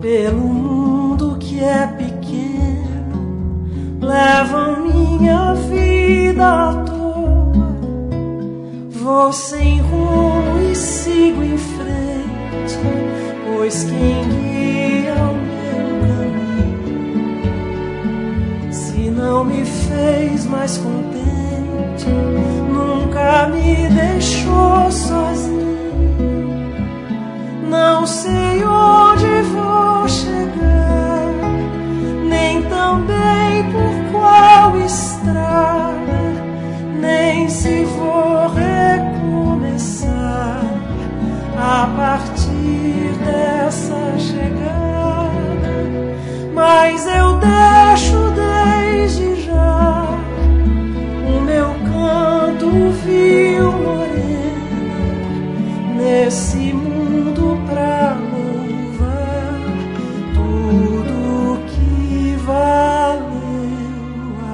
pelo mundo que é pequeno, levam minha vida à toa. Vou sem rumo e sigo em frente, pois quem guia o meu caminho, se não me fez mais contente, nunca me deixou sozinho. Não sei onde vou chegar, nem também por qual estrada, nem se vou recomeçar a partir dessa chegada. Mas eu deixo desde já o meu canto vil morena nesse mundo pra louvar tudo que valeu a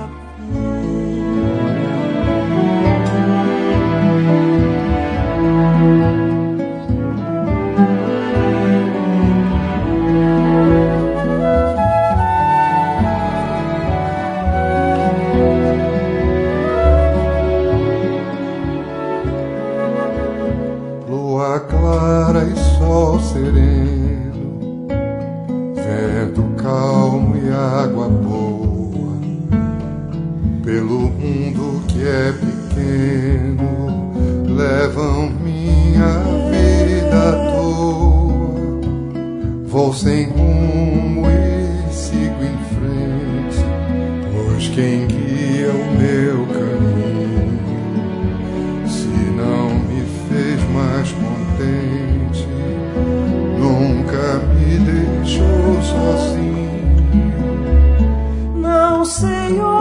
Lua clara e sol sereno, vento calmo e água boa, pelo mundo que é pequeno, levam minha vida à toa. Vou sem rumo e sigo em frente, pois quem guia o meu caminho, se não me fez mais contente, nunca me deixou sozinho. não sei onde